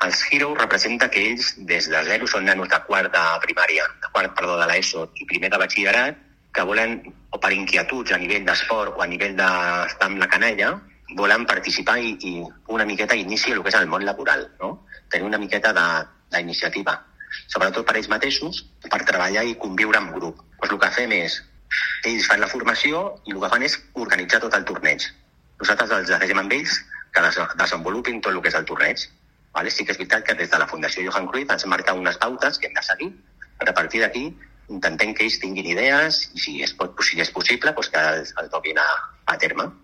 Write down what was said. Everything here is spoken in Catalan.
Els Heroes representa que ells, des de zero, són nanos de quart de primària, de l'ESO i primer de batxillerat, que volen, o per inquietuds a nivell d'esport o a nivell d'estar amb la canalla, volen participar i una miqueta inici el que és el món laboral, no? Tenir una miqueta d'iniciativa, sobretot per ells mateixos, per treballar i conviure en grup. Doncs el que fem és, ells fan la formació i el que fan és organitzar tot el torneig. Nosaltres els dèiem amb ells que desenvolupin tot el que és el torneig. Sí que és veritat que des de la Fundació Johan Cruyff ens marca unes pautes que hem de seguir, però a partir d'aquí intentem que ells tinguin idees i si és possible que els toquin a terme.